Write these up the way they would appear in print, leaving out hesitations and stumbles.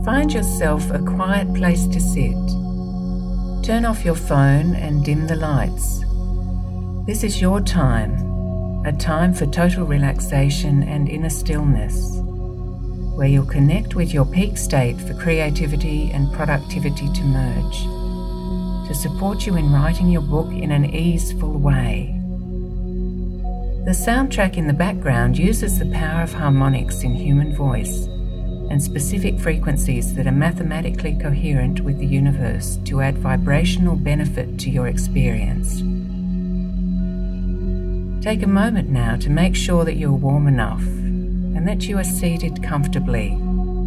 Find yourself a quiet place to sit. Turn off your phone and dim the lights. This is your time, a time for total relaxation and inner stillness, where you'll connect with your peak state for creativity and productivity to merge, to support you in writing your book in an easeful way. The soundtrack in the background uses the power of harmonics in human voice and specific frequencies that are mathematically coherent with the universe to add vibrational benefit to your experience. Take a moment now to make sure that you're warm enough and that you are seated comfortably.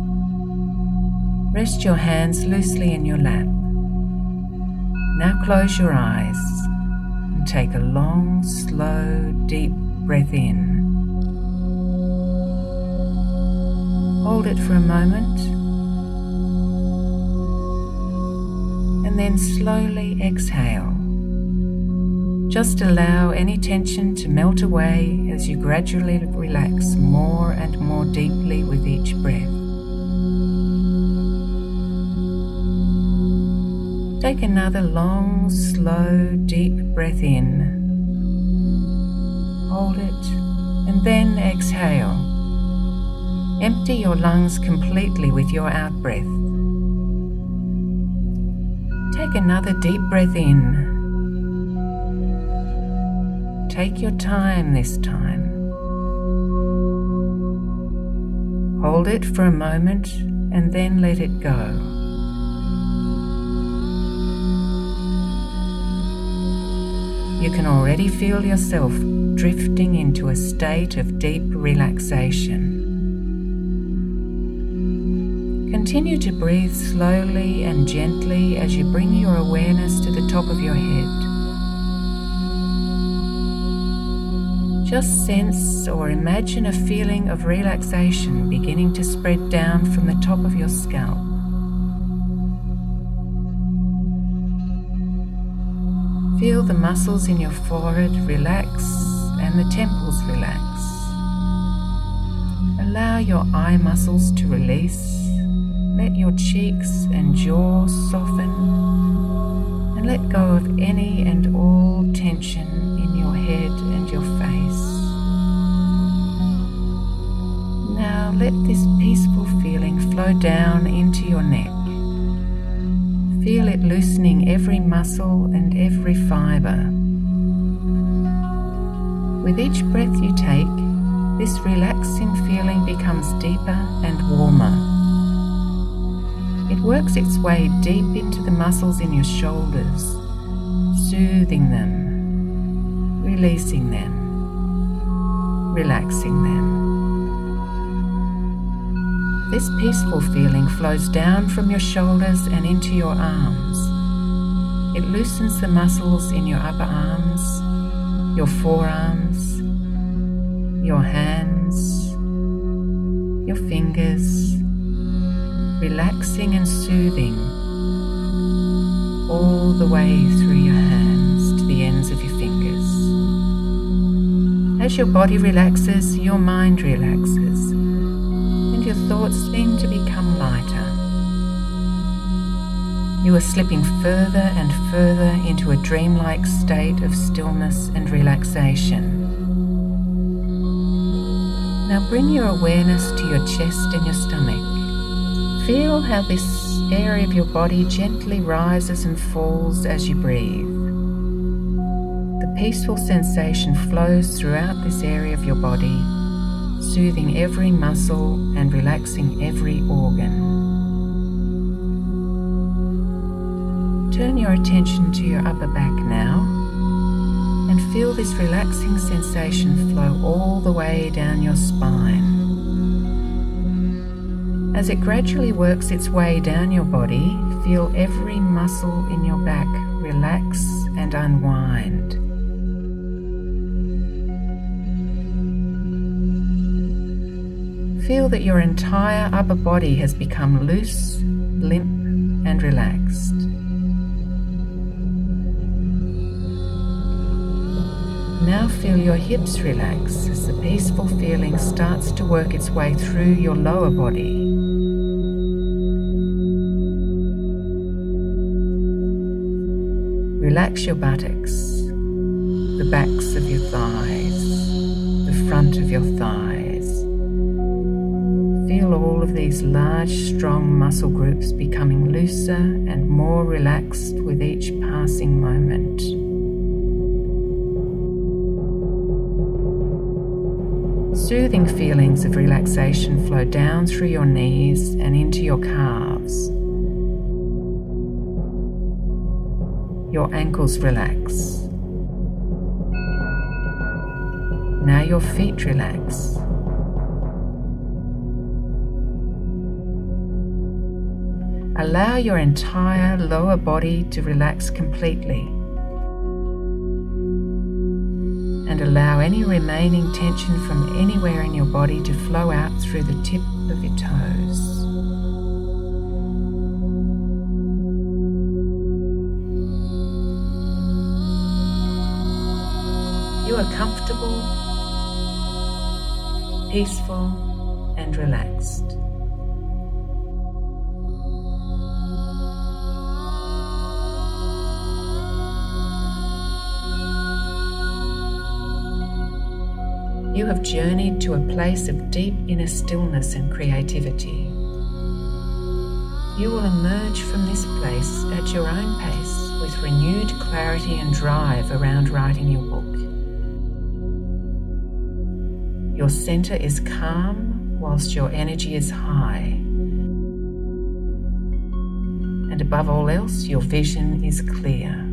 Rest your hands loosely in your lap. Now close your eyes and take a long, slow, deep breath in. Hold it for a moment and then slowly exhale. Just allow any tension to melt away as you gradually relax more and more deeply with each breath. Take another long, slow, deep breath in. Hold it and then exhale. Empty your lungs completely with your out-breath. Take another deep breath in. Take your time this time. Hold it for a moment and then let it go. You can already feel yourself drifting into a state of deep relaxation. Continue to breathe slowly and gently as you bring your awareness to the top of your head. Just sense or imagine a feeling of relaxation beginning to spread down from the top of your scalp. Feel the muscles in your forehead relax and the temples relax. Allow your eye muscles to release. Let your cheeks and jaw soften and let go of any and all tension in your head and your face. Now let this peaceful feeling flow down into your neck. Feel it loosening every muscle and every fiber. With each breath you take, this relaxing feeling becomes deeper and warmer. It works its way deep into the muscles in your shoulders, soothing them, releasing them, relaxing them. This peaceful feeling flows down from your shoulders and into your arms. It loosens the muscles in your upper arms, your forearms, your hands, your fingers, relaxing and soothing all the way through your hands to the ends of your fingers. As your body relaxes, your mind relaxes, and your thoughts seem to become lighter. You are slipping further and further into a dreamlike state of stillness and relaxation. Now bring your awareness to your chest and your stomach. Feel how this area of your body gently rises and falls as you breathe. The peaceful sensation flows throughout this area of your body, soothing every muscle and relaxing every organ. Turn your attention to your upper back now and feel this relaxing sensation flow all the way down your spine. As it gradually works its way down your body, feel every muscle in your back relax and unwind. Feel that your entire upper body has become loose, limp, and relaxed. Now feel your hips relax as the peaceful feeling starts to work its way through your lower body. Relax your buttocks, the backs of your thighs, the front of your thighs. Feel all of these large, strong muscle groups becoming looser and more relaxed with each passing moment. Soothing feelings of relaxation flow down through your knees and into your calves. Your ankles relax. Now your feet relax. Allow your entire lower body to relax completely. And allow any remaining tension from anywhere in your body to flow out through the tip of your toes. You are comfortable, peaceful, and relaxed. You have journeyed to a place of deep inner stillness and creativity. You will emerge from this place at your own pace with renewed clarity and drive around writing your book. Your center is calm whilst your energy is high. And above all else, your vision is clear.